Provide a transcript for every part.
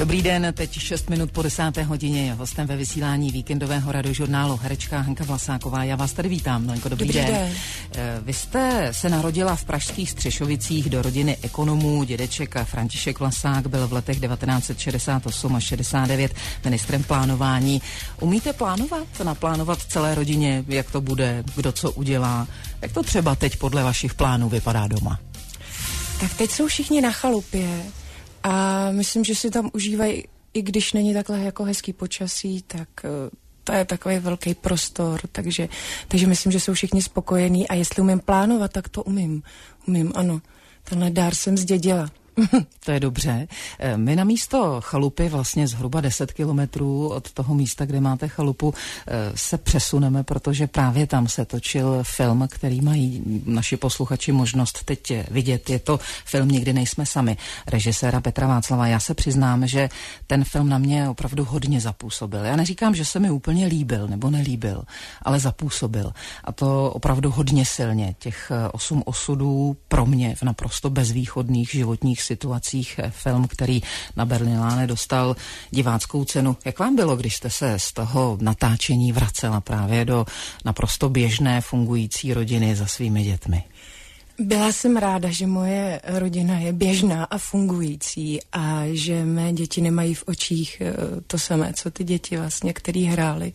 Dobrý den, teď 6 minut po 10. hodině je hostem ve vysílání víkendového radiožurnálu herečka Hanka Vlasáková. Já vás tady vítám, Noňko, dobrý den. Vy jste se narodila v pražských Střešovicích do rodiny ekonomů. Dědeček František Vlasák byl v letech 1968 až 69 ministrem plánování. Umíte plánovat? Naplánovat celé rodině, jak to bude, kdo co udělá? Jak to třeba teď podle vašich plánů vypadá doma? Tak teď jsou všichni na chalupě a myslím, že si tam užívají, i když není takhle jako hezký počasí, tak to je takový velký prostor, takže myslím, že jsou všichni spokojení a jestli umím plánovat, tak to umím, ano. Tenhle dár jsem zdědila. To je dobře. My na místo chalupy, vlastně zhruba 10 kilometrů od toho místa, kde máte chalupu, se přesuneme, protože právě tam se točil film, který mají naši posluchači možnost teď vidět. Je to film Nikdy nejsme sami, režiséra Petra Václava. Já se přiznám, že ten film na mě opravdu hodně zapůsobil. Já neříkám, že se mi úplně líbil nebo nelíbil, ale zapůsobil. A to opravdu hodně silně. Těch 8 osudů pro mě v naprosto bezvýchodných životních situacích, film, který na Berlinále dostal diváckou cenu. Jak vám bylo, když jste se z toho natáčení vracela právě do naprosto běžné fungující rodiny za svými dětmi? Byla jsem ráda, že moje rodina je běžná a fungující a že mé děti nemají v očích to samé, co ty děti vlastně, který hrály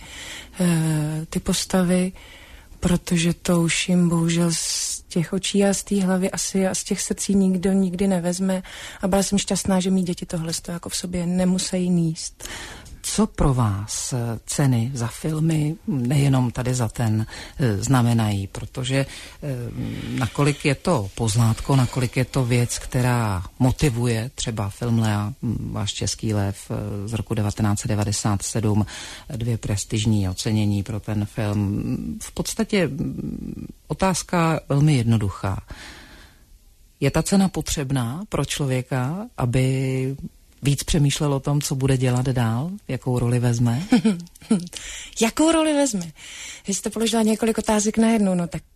ty postavy, protože to už jim bohužel z těch očí a z té hlavy asi a z těch srdcí nikdo nikdy nevezme a byla jsem šťastná, že mý děti tohle jako v sobě nemusí níst. Co pro vás ceny za filmy, nejenom tady za ten, znamenají? Protože nakolik je to pozlátko, nakolik je to věc, která motivuje, třeba film Lea, váš Český lev z roku 1997, 2 prestižní ocenění pro ten film. V podstatě otázka velmi jednoduchá. Je ta cena potřebná pro člověka, aby víc přemýšlel o tom, co bude dělat dál? Jakou roli vezme? Jakou roli vezme? Vy jste položila několik otázek najednou, no tak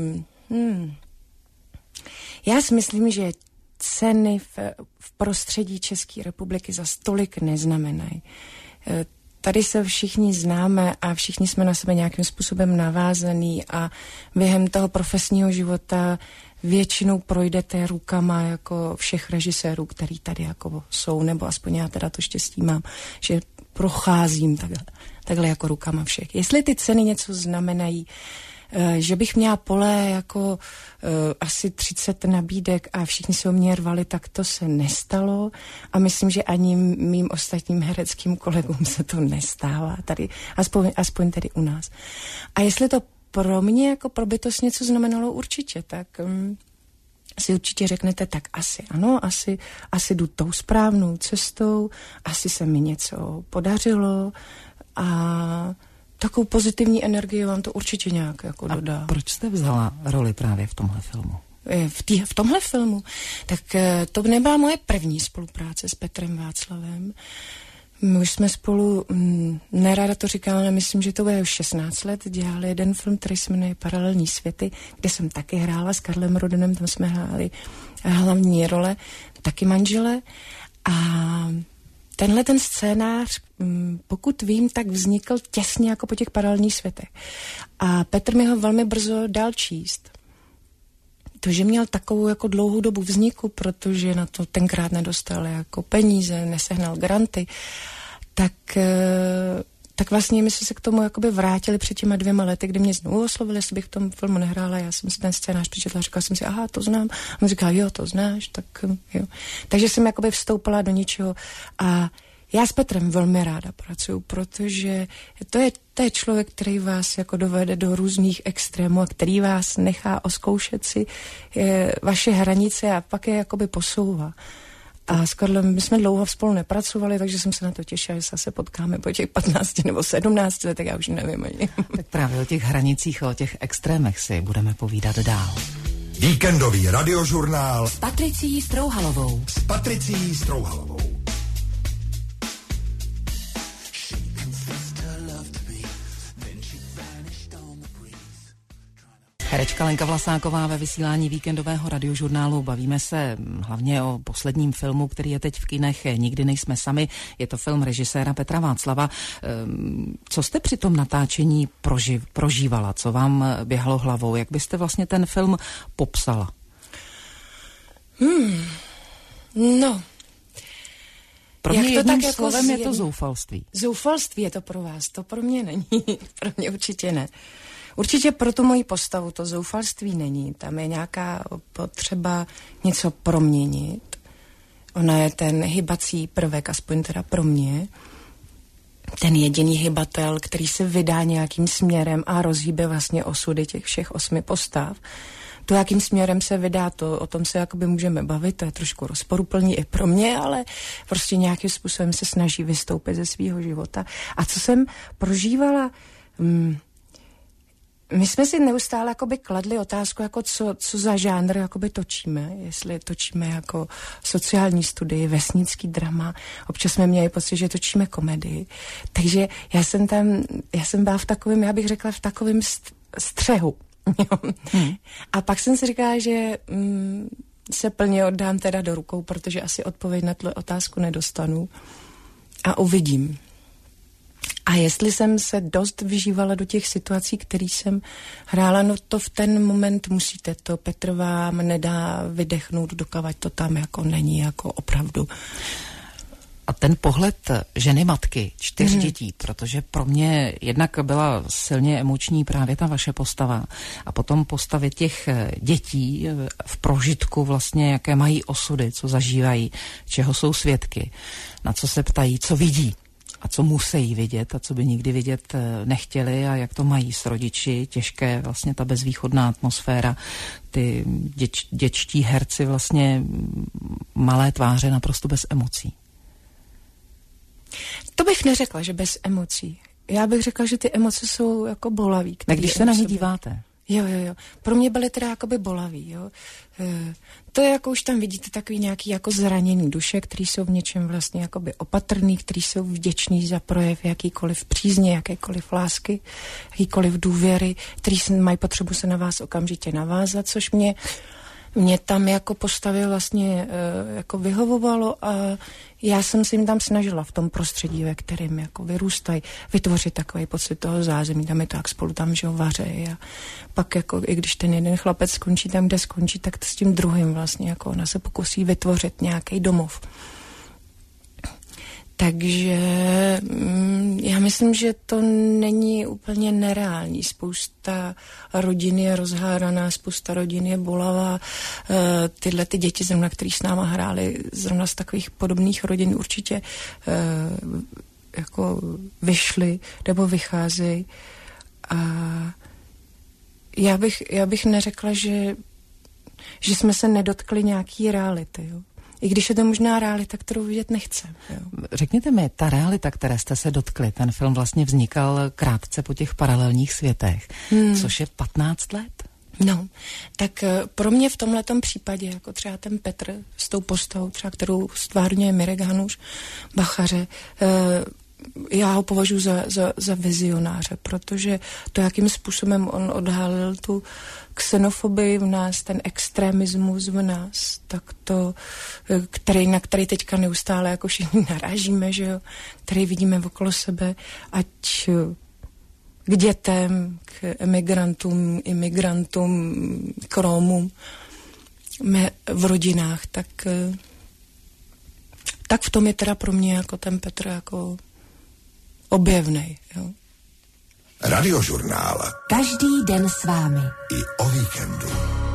já si myslím, že ceny v prostředí České republiky za stolik neznamenají. Tady se všichni známe a všichni jsme na sebe nějakým způsobem navázaný a během toho profesního života většinou projdete rukama jako všech režisérů, který tady jako jsou, nebo aspoň já teda to štěstí mám, že procházím takhle jako rukama všech. Jestli ty ceny něco znamenají, že bych měla pole jako asi 30 nabídek a všichni se o mě rvali, tak to se nestalo a myslím, že ani mým ostatním hereckým kolegům se to nestává tady, aspoň tady u nás. A jestli to pro mě jako pro bytost něco znamenalo určitě, tak si určitě řeknete, tak asi ano, asi jdu tou správnou cestou, asi se mi něco podařilo a takovou pozitivní energii vám to určitě nějak jako dodá. A proč jste vzala roli právě v tomhle filmu? V tomhle filmu? Tak to nebyla moje první spolupráce s Petrem Václavem. My už jsme spolu, nerada to říkala, ale myslím, že to bude už 16 let, dělali jeden film, který se jmenuje Paralelní světy, kde jsem taky hrála s Karlem Rodenem, tam jsme hráli hlavní role, taky manžele. A tenhle ten scénář, pokud vím, tak vznikl těsně jako po těch Paralelních světech. A Petr mi ho velmi brzo dal číst. To, že měl takovou jako dlouhou dobu vzniku, protože na to tenkrát nedostal jako peníze, nesehnal granty, tak vlastně my jsme se k tomu jakoby vrátili před těma 2 lety, kdy mě znovu oslovili, jestli bych v tom filmu nehrála. Já jsem si ten scénář přečetla, říkala jsem si, aha, to znám. A on říkal, jo, to znáš, tak jo. Takže jsem jakoby vstoupila do něčeho a já s Petrem velmi ráda pracuju, protože to je člověk, který vás jako dovede do různých extrémů a který vás nechá oskoušet si vaše hranice a pak je jakoby posouvá. A s Karlem my jsme dlouho spolu nepracovali, takže jsem se na to těšila, že se potkáme po těch 15 nebo 17 letech, já už nevím ani. Tak právě o těch hranicích a o těch extrémech si budeme povídat dál. Víkendový radiožurnál s Patricií Strouhalovou. Herečka Lenka Vlasáková ve vysílání víkendového radiožurnálu. Bavíme se hlavně o posledním filmu, který je teď v kinech, Nikdy nejsme sami. Je to film režiséra Petra Václava. Co jste při tom natáčení prožívala? Co vám běhalo hlavou? Jak byste vlastně ten film popsala? No. Pro mě jedním slovem je to zoufalství. Zoufalství je to pro vás, to pro mě není. Pro mě určitě ne. Určitě pro tu moji postavu to zoufalství není. Tam je nějaká potřeba něco proměnit. Ona je ten hybací prvek, aspoň teda pro mě. Ten jediný hybatel, který se vydá nějakým směrem a rozhýbe vlastně osudy těch všech 8 postav. To, jakým směrem se vydá, to o tom se jakoby můžeme bavit, to je trošku rozporuplný i pro mě, ale prostě nějakým způsobem se snaží vystoupit ze svého života. A co jsem prožívala... My jsme si neustále jakoby kladli otázku, jako co za žánr jakoby točíme, jestli točíme jako sociální studii, vesnický drama, občas jsme měli pocit, že točíme komedii, takže já jsem byla v takovém, já bych řekla v takovém střehu. A pak jsem si říkala, že se plně oddám teda do rukou, protože asi odpověď na tuto otázku nedostanu a uvidím. A jestli jsem se dost vyžívala do těch situací, které jsem hrála, no to v ten moment musíte, to Petr vám nedá vydechnout, dokavať to tam jako není, jako opravdu. A ten pohled ženy matky, 4 dětí, protože pro mě jednak byla silně emoční právě ta vaše postava a potom postavy těch dětí v prožitku vlastně, jaké mají osudy, co zažívají, čeho jsou svědky, na co se ptají, co vidí a co musí vidět a co by nikdy vidět nechtěli a jak to mají s rodiči, těžké vlastně ta bezvýchodná atmosféra, ty dětští herci vlastně malé tváře naprosto bez emocí. To bych neřekla, že bez emocí. Já bych řekla, že ty emoce jsou jako bolavý. Když se na ně díváte. Jo. Pro mě byly teda jakoby bolavý, jo. To je jako už tam vidíte takový nějaký jako zraněný duše, který jsou v něčem vlastně jakoby opatrný, který jsou vděční za projev jakýkoliv přízně, jakékoliv lásky, jakýkoliv důvěry, který mají potřebu se na vás okamžitě navázat, což mě tam jako postavě vlastně jako vyhovovalo a já jsem si jim tam snažila v tom prostředí, ve kterém jako vyrůstají, vytvořit takový pocit toho zázemí, tam je to jak spolu tam, že ho vařejí a pak jako i když ten jeden chlapec skončí tam, kde skončí, tak to s tím druhým vlastně jako ona se pokusí vytvořit nějaký domov. Takže já myslím, že to není úplně nereální. Spousta rodin je rozháraná, spousta rodin je bolavá. Tyhle ty děti, zrovna, který s náma hráli, zrovna z takových podobných rodin určitě jako vyšly nebo vycházejí. A já bych neřekla, že jsme se nedotkli nějaký reality, jo. I když je to možná realita, kterou vidět nechcem. Jo. Řekněte mi, ta realita, které jste se dotkli, ten film vlastně vznikal krátce po těch paralelních světech, což je 15 let. No, tak pro mě v tomhletom případě, jako třeba ten Petr s tou postavou, třeba kterou stvárňuje Mirek Hanuš, Bachaře, já ho považuji za vizionáře, protože to, jakým způsobem on odhalil tu xenofobii v nás, ten extremismus v nás, tak to, na který teďka neustále jako všichni narážíme, že jo, který vidíme okolo sebe, ať k dětem, k emigrantům, imigrantům, k Rómům v rodinách, tak v tom je teda pro mě jako ten Petr jako objevnej, jo. Radiožurnál. Každý den s vámi. I o víkendu.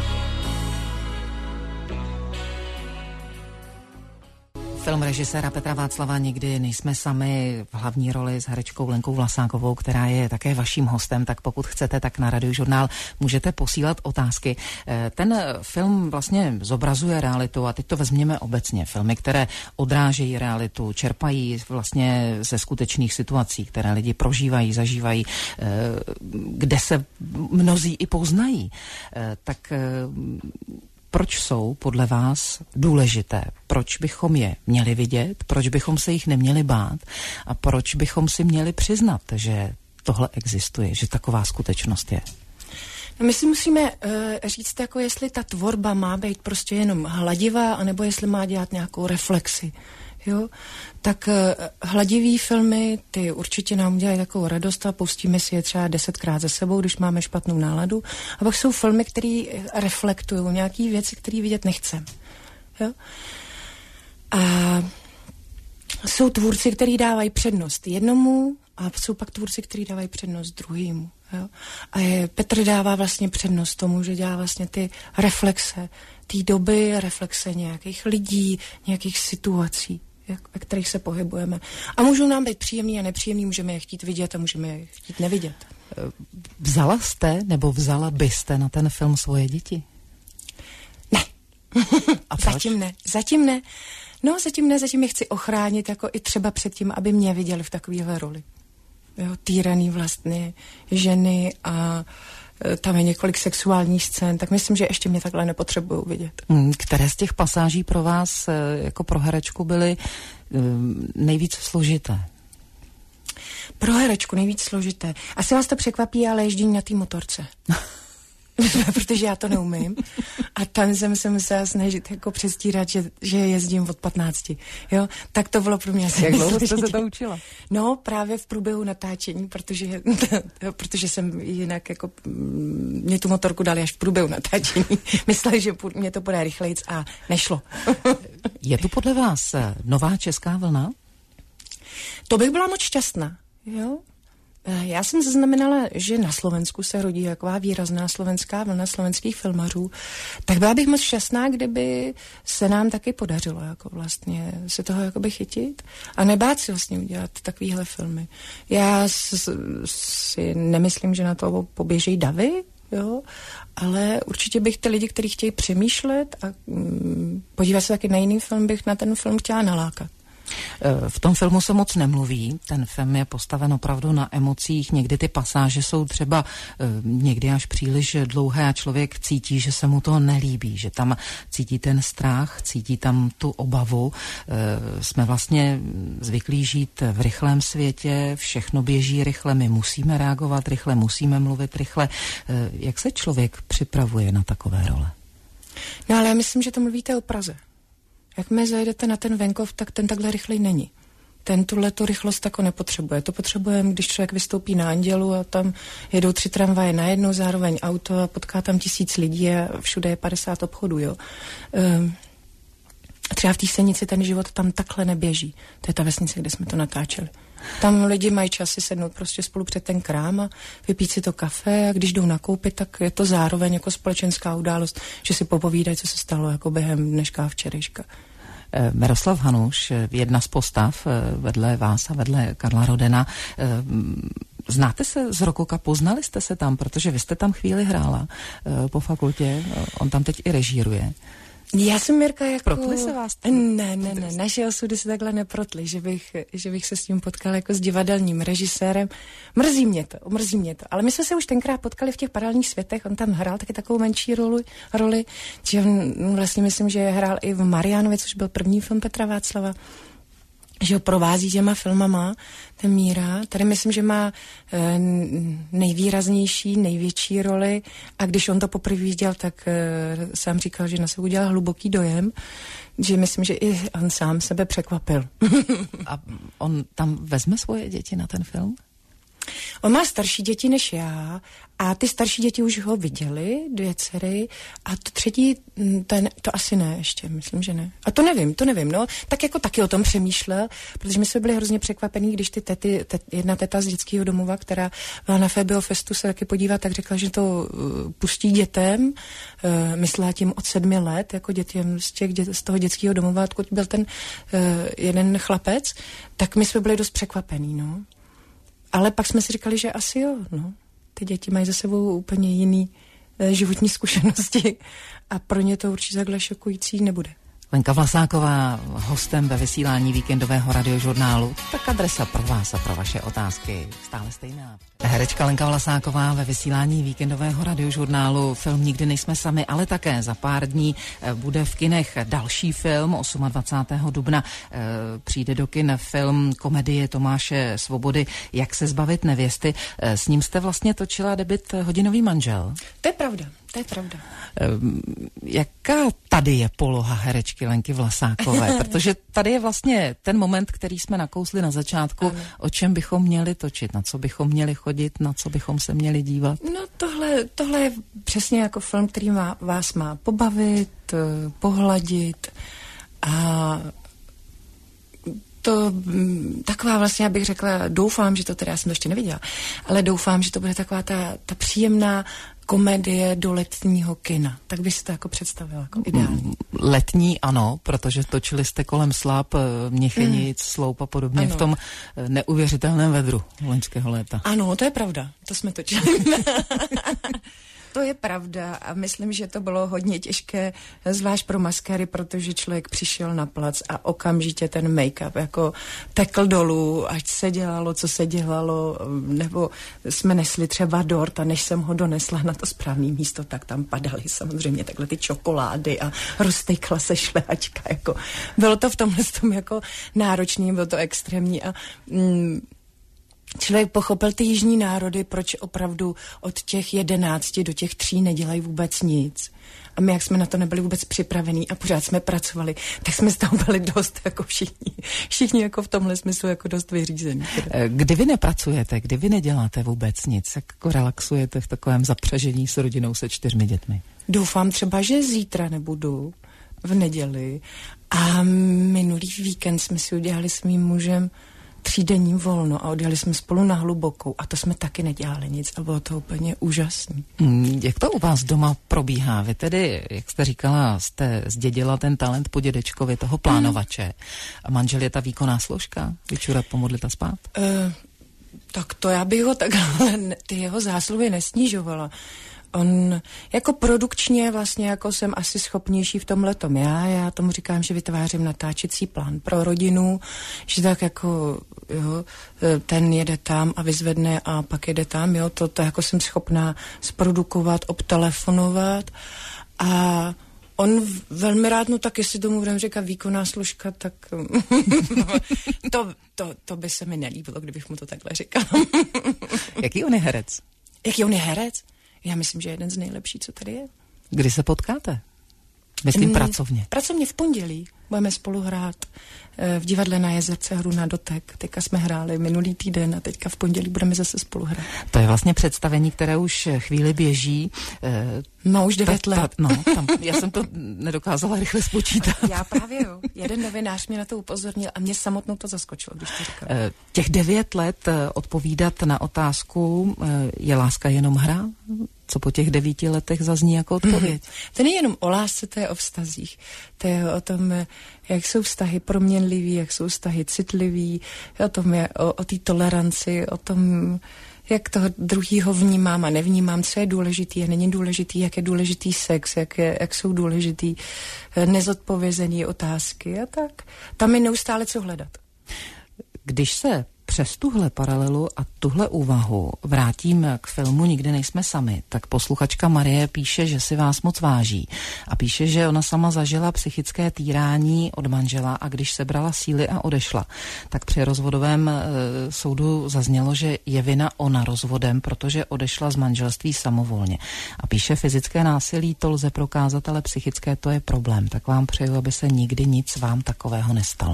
Film režiséra Petra Václava Nikdy nejsme sami, v hlavní roli s herečkou Lenkou Vlasákovou, která je také vaším hostem, tak pokud chcete, tak na Radiožurnál můžete posílat otázky. Ten film vlastně zobrazuje realitu a teď to vezměme obecně. Filmy, které odrážejí realitu, čerpají vlastně ze skutečných situací, které lidi prožívají, zažívají, kde se mnozí i poznají. Tak proč jsou podle vás důležité? Proč bychom je měli vidět? Proč bychom se jich neměli bát? A proč bychom si měli přiznat, že tohle existuje, že taková skutečnost je? My si musíme říct, jako jestli ta tvorba má být prostě jenom hladivá, anebo jestli má dělat nějakou reflexi. Jo? Tak hladivý filmy, ty určitě nám dělají takovou radost a pustíme si je třeba 10krát za sebou, když máme špatnou náladu. A pak jsou filmy, které reflektují nějaké věci, které vidět nechceme. Jo? A jsou tvůrci, kteří dávají přednost jednomu, a jsou pak tvůrci, kteří dávají přednost druhému. Jo? A Petr dává vlastně přednost tomu, že dělá vlastně ty reflexe té doby, reflexe nějakých lidí, nějakých situací, ve kterých se pohybujeme. A můžou nám být příjemný a nepříjemný, můžeme je chtít vidět a můžeme je chtít nevidět. Vzala jste nebo vzala byste na ten film svoje děti? Ne. A proč? Zatím ne. No, zatím je chci ochránit jako i třeba před tím, aby mě viděli v takovéhle roli. Jo, týraný vlastně ženy a tam je několik sexuálních scén, tak myslím, že ještě mě takhle nepotřebují vidět. Které z těch pasáží pro vás jako pro herečku byly nejvíc složité? Pro herečku nejvíc složité. Asi vás to překvapí, ale ježdění na té motorce. Protože já to neumím. A tam jsem se musela snažit jako přestírat, že jezdím od 15. Jo? Tak to bylo pro mě asi. Jak dlouho jste se to učila? No, právě v průběhu natáčení, protože jsem jinak jako mě tu motorku dali až v průběhu natáčení. Mysleli, že mě to bude rychlejc a nešlo. Je tu podle vás nová česká vlna? To bych byla moc šťastná. Jo? Já jsem zaznamenala, že na Slovensku se rodí taková výrazná slovenská vlna slovenských filmařů, tak byla bych moc šťastná, kdyby se nám taky podařilo jako vlastně se toho jakoby chytit a nebát si vlastně udělat takovýhle filmy. Já si nemyslím, že na to poběžejí davy, jo, ale určitě bych ty lidi, kteří chtějí přemýšlet a podívat se taky na jiný film, bych na ten film chtěla nalákat. V tom filmu se moc nemluví, ten film je postaven opravdu na emocích, někdy ty pasáže jsou třeba někdy až příliš dlouhé a člověk cítí, že se mu to nelíbí, že tam cítí ten strach, cítí tam tu obavu. Jsme vlastně zvyklí žít v rychlém světě, všechno běží rychle, my musíme reagovat rychle, musíme mluvit rychle. Jak se člověk připravuje na takové role? No ale já myslím, že to mluvíte o Praze. Jakmile zajedete na ten venkov, tak ten takhle rychlej není. Ten tuhletu rychlost jako nepotřebuje. To potřebujeme, když člověk vystoupí na Andělu a tam jedou 3 tramvaje najednou, zároveň auto a potká tam 1000 lidí a všude je 50 obchodů, jo. Třeba v té Senici ten život tam takhle neběží. To je ta vesnice, kde jsme to natáčeli. Tam lidi mají čas si sednout prostě spolu před ten krám a vypít si to kafe a když jdou nakoupit, tak je to zároveň jako společenská událost, že si popovídají, co se stalo jako během dneška a včerejška. Miroslav Hanuš, jedna z postav vedle vás a vedle Karla Rodena. Znáte se z Rokoka, poznali jste se tam, protože vy jste tam chvíli hrála po fakultě, on tam teď i režíruje. Já jsem Mirka jako... Protli se vás? Ne, naše osudy se takhle neprotly, že bych se s tím potkala jako s divadelním režisérem. Mrzí mě to. Ale my jsme se už tenkrát potkali v těch Paralelních světech, on tam hrál taky takovou menší roli, že vlastně myslím, že hrál i v Mariánově, což byl první film Petra Václava, že ho provází těma filmama, ten Míra. Tady myslím, že má nejvýraznější, největší roli a když on to poprvé viděl, tak sám říkal, že na sebe udělal hluboký dojem, že myslím, že i on sám sebe překvapil. A on tam vezme svoje děti na ten film? On má starší děti než já a ty starší děti už ho viděli, 2 dcery a to třetí, to asi ne ještě, myslím, že ne. A to nevím, no. Tak jako taky o tom přemýšlel, protože my jsme byli hrozně překvapení, když ty jedna teta z dětského domova, která byla na Fabio Festu se taky podívat, tak řekla, že to pustí dětem, myslela tím od 7 let, jako dětem z toho dětského domova, odkud byl ten jeden chlapec, tak my jsme byli dost překvapení, no. Ale pak jsme si říkali, že asi jo, no. Ty děti mají za sebou úplně jiný životní zkušenosti a pro ně to určitě takhle šokující nebude. Lenka Vlasáková hostem ve vysílání víkendového radiožurnálu. Tak adresa pro vás a pro vaše otázky stále stejná. Herečka Lenka Vlasáková ve vysílání víkendového radiožurnálu. Film Nikdy nejsme sami, ale také za pár dní bude v kinech další film. 28. dubna přijde do kin film komedie Tomáše Svobody Jak se zbavit nevěsty. S ním jste vlastně točila debut Hodinový manžel. To je pravda. To je pravda. Jaká tady je poloha herečky Lenky Vlasákové? Protože tady je vlastně ten moment, který jsme nakousli na začátku, ano. O čem bychom měli točit, na co bychom měli chodit, na co bychom se měli dívat. No tohle je přesně jako film, který vás má pobavit, pohladit a to taková vlastně, já bych řekla, doufám, že to teda, já jsem to ještě neviděla, ale doufám, že to bude taková ta příjemná komedie do letního kina. Tak by si to jako představila, jako ideální. Letní ano, protože točili jste kolem Slap, Měchenic, Sloup a podobně ano. V tom neuvěřitelném vedru loňského léta. Ano, to je pravda, to jsme točili. To je pravda a myslím, že to bylo hodně těžké, zvlášť pro maskéry, protože člověk přišel na plac a okamžitě ten make-up jako tekl dolů, ať se dělalo, co se dělalo, nebo jsme nesli třeba dort a než jsem ho donesla na to správné místo, tak tam padaly samozřejmě takhle ty čokolády a roztejkla se šlehačka. Jako. Bylo to v tomhle tom jako náročný, bylo to extrémní a člověk pochopil ty jižní národy, proč opravdu od těch 11 do těch 3 nedělají vůbec nic. A my, jak jsme na to nebyli vůbec připravení a pořád jsme pracovali, tak jsme z toho byli dost jako všichni jako v tomhle smyslu jako dost vyřízení. Kdy vy nepracujete, kdy vy neděláte vůbec nic, jak jako relaxujete v takovém zapřažení s rodinou se 4 dětmi? Doufám třeba, že zítra nebudu v neděli a minulý víkend jsme si udělali s mým mužem 3denní volno a odjeli jsme spolu na Hlubokou a to jsme taky nedělali nic a bylo to úplně úžasný. Jak to u vás doma probíhá? Vy tedy, jak jste říkala, jste zdědila ten talent po dědečkovi, toho plánovače. A manžel je ta výkonná složka? Vyčurat, pomodlit a spát? Tak to já bych ho takhle, ty jeho zásluhy nesnižovala. On jako produkčně vlastně jako jsem asi schopnější v tomhletom. Já tomu říkám, že vytvářím natáčecí plán pro rodinu, že tak jako jo, ten jede tam a vyzvedne a pak jede tam, jo, to jako jsem schopná zprodukovat, obtelefonovat a on velmi rád, no tak jestli tomu budeme říkat výkonná složka, tak to by se mi nelíbilo, kdybych mu to takhle říkala. Jaký on je herec? Jaký on je herec? Já myslím, že je jeden z nejlepších, co tady je. Kdy se potkáte? Myslím pracovně. Pracovně v pondělí. Budeme spolu hrát v divadle na Jezerce hru na dotek. Teďka jsme hráli minulý týden a teďka v pondělí budeme zase spolu hrát. To je vlastně představení, které už chvíli běží. No, už 9 let. Já jsem to nedokázala rychle spočítat. Já právě jo. Jeden novinář mě na to upozornil a mě samotnou to zaskočilo, když to říkal. Těch 9 let odpovídat na otázku, je láska jenom hra? Co po těch 9 letech zazní jako odpověď? To není jenom o lásce, to je o vztazích. To je o tom, jak jsou vztahy proměnlivý, jak jsou vztahy citlivý, o tom je o té toleranci, o tom, jak toho druhýho vnímám a nevnímám, co je důležitý a není důležitý, jak je důležitý sex, jak jsou důležitý nezodpovězené otázky a tak. Tam je neustále co hledat. Když se přes tuhle paralelu a tuhle úvahu vrátím k filmu Nikdy nejsme sami, tak posluchačka Marie píše, že si vás moc váží a píše, že ona sama zažila psychické týrání od manžela a když sebrala síly a odešla, tak při rozvodovém soudu zaznělo, že je vina ona rozvodem, protože odešla z manželství samovolně. A píše, fyzické násilí to lze prokázat, ale psychické to je problém. Tak vám přeju, aby se nikdy nic vám takového nestalo.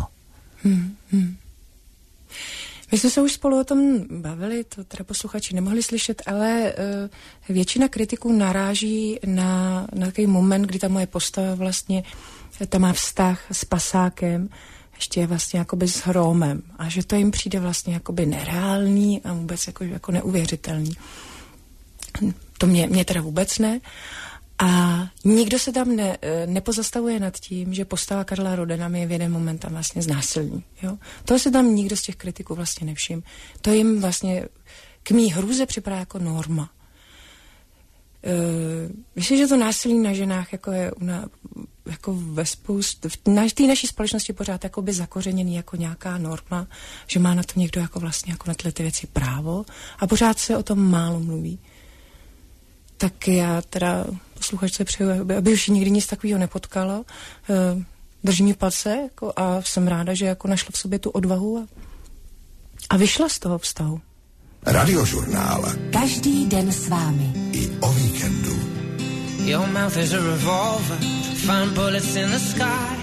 My jsme se už spolu o tom bavili, to teda posluchači nemohli slyšet, ale většina kritiků naráží na takový moment, kdy ta moje postava vlastně, ta má vztah s pasákem, ještě je vlastně jakoby s hromem a že to jim přijde vlastně jakoby nereálný a vůbec jako neuvěřitelný. To mě teda vůbec ne. A nikdo se tam nepozastavuje nad tím, že postava Karla Rodena mi je v jeden moment tam vlastně znásilní. Jo? Toho se tam nikdo z těch kritiků vlastně nevšim. To jim vlastně k mý hrůze připadá jako norma. Myslím, že to násilí na ženách jako je jako ve v té naší společnosti pořád jakoby zakořeněný jako nějaká norma, že má na to někdo jako vlastně jako na tyhle ty věci právo a pořád se o tom málo mluví. Tak já teda posluchačce přeju, aby už nikdy nic takového nepotkalo. Drží mi palce jako, a jsem ráda, že jako našla v sobě tu odvahu a vyšla z toho vztahu. Radiožurnál. Každý den s vámi. I o víkendu. Your mouth is a revolver, find bullets in the sky.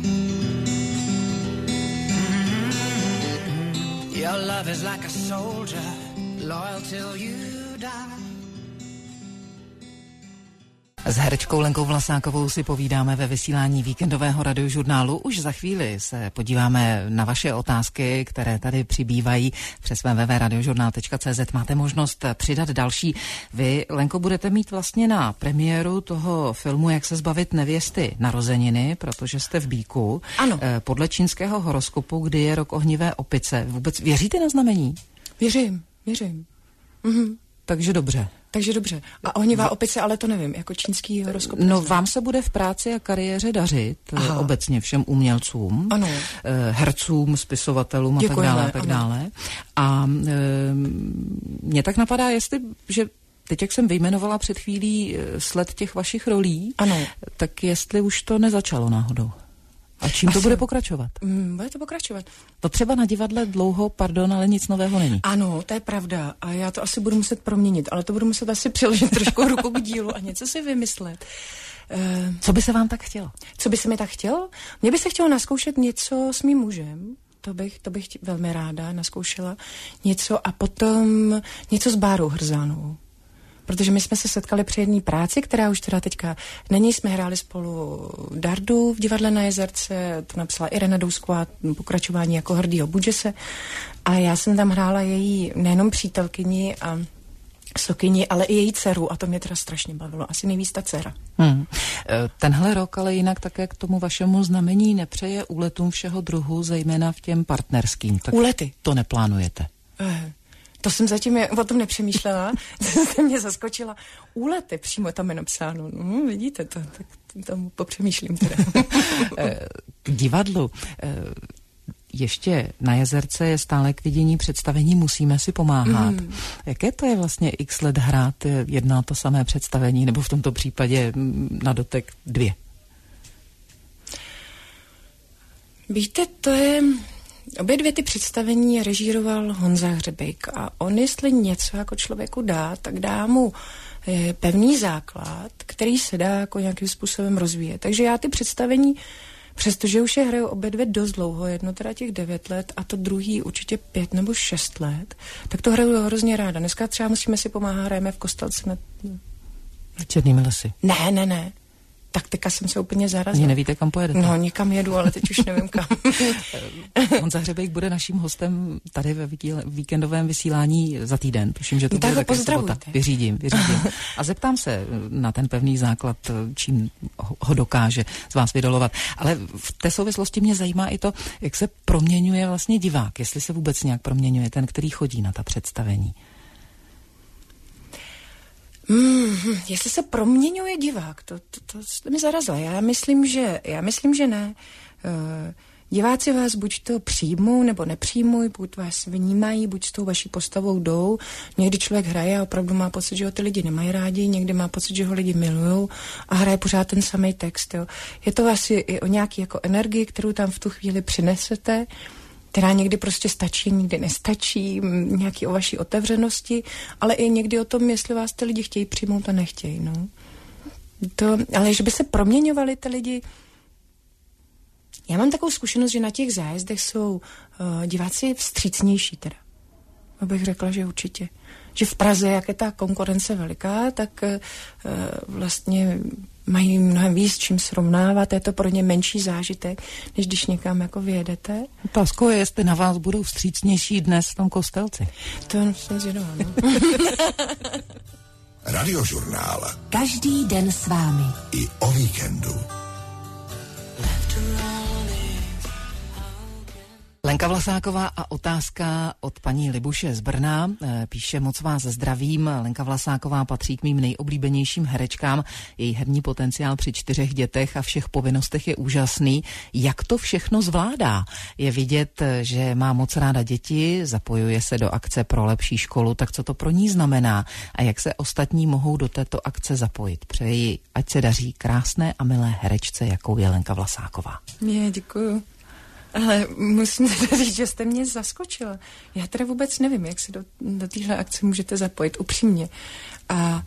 Your love is like a soldier, loyal till you die. S herečkou Lenkou Vlasákovou si povídáme ve vysílání víkendového radiožurnálu. Už za chvíli se podíváme na vaše otázky, které tady přibývají přes www.radiožurnal.cz. Máte možnost přidat další. Vy, Lenko, budete mít vlastně na premiéru toho filmu Jak se zbavit nevěsty narozeniny, protože jste v Bíku. Ano. Podle čínského horoskopu, kdy je rok ohnivé opice. Vůbec věříte na znamení? Věřím. Takže dobře. A ohnivá opice, ale to nevím, jako čínský horoskop. No, vám se bude v práci a kariéře dařit, obecně všem umělcům, ano. Hercům, spisovatelům a tak dále. A mě tak napadá, že teď, jak jsem vyjmenovala před chvílí sled těch vašich rolí, ano. Tak jestli už to nezačalo náhodou. A čím to bude pokračovat? Bude to pokračovat. To třeba na divadle dlouho, ale nic nového není. Ano, to je pravda. A já to asi budu muset proměnit, ale to budu muset asi přiložit trošku ruku k dílu a něco si vymyslet. Co by se vám tak chtělo? Co by se mi tak chtělo? Mně by se chtělo naskoušet něco s mým mužem. To bych velmi ráda naskoušela. Něco a potom něco s Bárou Hrzánovou. Protože my jsme se setkali při jedné práci, která už teda teďka není, jsme hráli spolu Dardu v divadle na Jezerce, to napsala Irena Dousková, pokračování jako Hrdýho Budžese a já jsem tam hrála její nejenom přítelkyni a sokyni, ale i její dceru a to mě teda strašně bavilo, asi nejvíc ta dcera. Tenhle rok ale jinak také k tomu vašemu znamení nepřeje úletům všeho druhu, zejména v těm partnerským. Tak úlety. To neplánujete? To jsem zatím o tom nepřemýšlela, jste mě zaskočila. Úlety, přímo tam je napsáno. No, vidíte to, tak tam popřemýšlím teda. K divadlu. Ještě na Jezerce je stále k vidění představení Musíme si pomáhat. Jaké to je vlastně x let hrát jedno to samé představení, nebo v tomto případě na dotek 2? Víte, to je... Obě dvě ty představení režíroval Honza Hřebejk a on, jestli něco jako člověku dá, tak dá mu pevný základ, který se dá jako nějakým způsobem rozvíjet. Takže já ty představení, přestože už je hraju obě dvě dost dlouho, jedno teda těch 9 let a to druhý určitě 5 nebo 6 let, tak to hraju hrozně ráda. Dneska třeba Musíme si pomáhat, hrajeme v Kostelci na... Černými lesy. Ne. Tak teďka jsem se úplně zarazila. Ani nevíte, kam pojedete? No, někam jedu, ale teď už nevím kam. Honza Hřebejk bude naším hostem tady ve víkendovém vysílání za týden. Tuším, že to bude také sobota. Vyřídím. A zeptám se na ten pevný základ, čím ho dokáže z vás vydolovat. Ale v té souvislosti mě zajímá i to, jak se proměňuje vlastně divák, jestli se vůbec nějak proměňuje ten, který chodí na ta představení. Jestli se proměňuje divák, to mi zarazilo. Já myslím, že ne. Diváci vás buď to přijmou, nebo nepřijmují, buď vás vnímají, buď s tou vaší postavou jdou. Někdy člověk hraje a opravdu má pocit, že ho ty lidi nemají rádi, někdy má pocit, že ho lidi milujou a hraje pořád ten samý text. Jo. Je to asi i o nějaký jako energii, kterou tam v tu chvíli přinesete, která někdy prostě stačí, někdy nestačí, nějaký o vaší otevřenosti, ale i někdy o tom, jestli vás ty lidi chtějí přijmout a nechtějí. No. Ale že by se proměňovali ty lidi. Já mám takovou zkušenost, že na těch zájezdech jsou diváci vstřícnější teda. Abych řekla, že určitě. Že v Praze, jak je ta konkurence veliká, tak vlastně mají mnohem víc čím srovnávat, je to pro ně menší zážitek, než když někam jako vyjedete. Otázkou je, jestli na vás budou vstřícnější dnes v tom Kostelci. To jsem zvědavá, no. Radiožurnál. Každý den s vámi. I o víkendu. Lenka Vlasáková a otázka od paní Libuše z Brna. Píše: moc vás zdravím. Lenka Vlasáková patří k mým nejoblíbenějším herečkám. Její herní potenciál při 4 dětech a všech povinnostech je úžasný. Jak to všechno zvládá? Je vidět, že má moc ráda děti, zapojuje se do akce pro lepší školu, tak co to pro ní znamená? A jak se ostatní mohou do této akce zapojit? Přeji, ať se daří krásné a milé herečce, jakou je Lenka Vlasáková. Děkuju. Ale musím teda říct, že jste mě zaskočila. Já teda vůbec nevím, jak se do téhle akce můžete zapojit, upřímně. A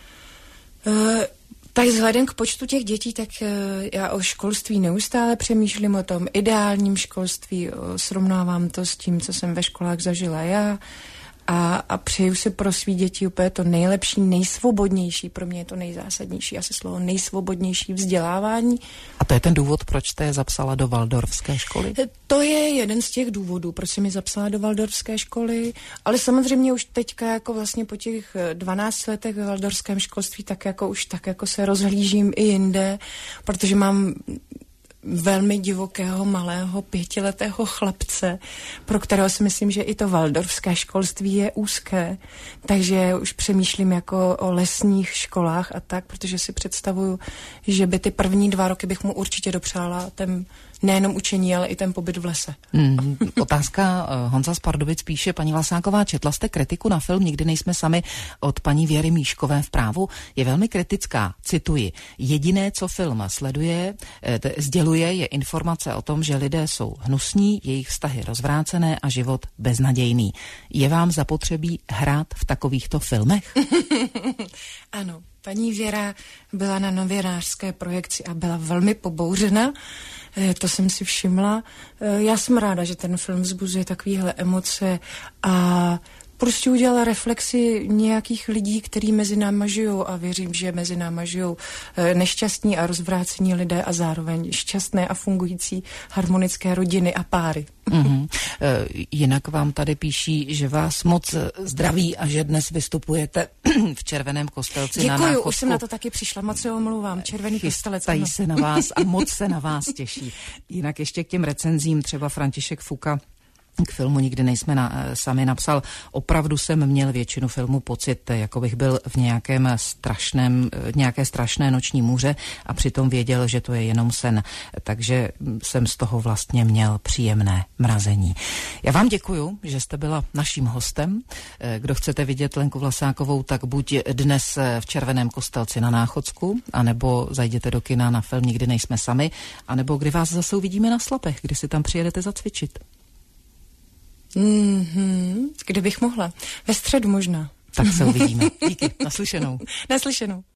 tak vzhledem k počtu těch dětí, tak já o školství neustále přemýšlím, o tom ideálním školství, srovnávám to s tím, co jsem ve školách zažila já. A přeju si pro svý děti úplně to nejlepší, nejsvobodnější, pro mě je to nejzásadnější, asi slovo nejsvobodnější vzdělávání. A to je ten důvod, proč jste je zapsala do Waldorfské školy? To je jeden z těch důvodů, proč jsem je zapsala do Waldorfské školy, ale samozřejmě už teďka jako vlastně po těch 12 letech ve Waldorfském školství tak jako už tak jako se rozhlížím i jinde, protože mám velmi divokého, malého 5letého chlapce, pro kterého si myslím, že i to waldorfské školství je úzké. Takže už přemýšlím jako o lesních školách a tak, protože si představuju, že by ty první 2 roky bych mu určitě dopřála ten nejenom učení, ale i ten pobyt v lese. Otázka Honza z Pardubic píše: paní Vlasáková, četla jste kritiku na film Nikdy nejsme sami od paní Věry Míškové v Právu? Je velmi kritická, cituji: jediné, co film sděluje, je informace o tom, že lidé jsou hnusní, jejich vztahy rozvrácené a život beznadějný. Je vám zapotřebí hrát v takovýchto filmech? Ano, paní Věra byla na novinářské projekci a byla velmi pobouřena. To jsem si všimla. Já jsem ráda, že ten film vzbuzuje takovéhle emoce a prostě udělala reflexi nějakých lidí, kteří mezi náma žijou, a věřím, že mezi náma žijou nešťastní a rozvrácení lidé a zároveň šťastné a fungující harmonické rodiny a páry. Jinak vám tady píší, že vás moc zdraví a že dnes vystupujete v Červeném Kostelci. Děkuju, na Náchodku. Už jsem na to taky přišla, moc se omlouvám. Červený Kostelec. Chystají se na vás a moc se na vás těší. Jinak ještě k těm recenzím, třeba František Fuka k filmu Nikdy nejsme sami napsal: opravdu jsem měl většinu filmu pocit, jako bych byl v nějaké strašné noční můře a přitom věděl, že to je jenom sen. Takže jsem z toho vlastně měl příjemné mrazení. Já vám děkuju, že jste byla naším hostem. Kdo chcete vidět Lenku Vlasákovou, tak buď dnes v Červeném Kostelci na Náchodsku, anebo zajděte do kina na film Nikdy nejsme sami, anebo kdy vás zase uvidíme na Slapech, kdy si tam přijedete zacvičit. Kde bych mohla? Ve středu možná. Tak se uvidíme. Díky, naslyšenou. Naslyšenou.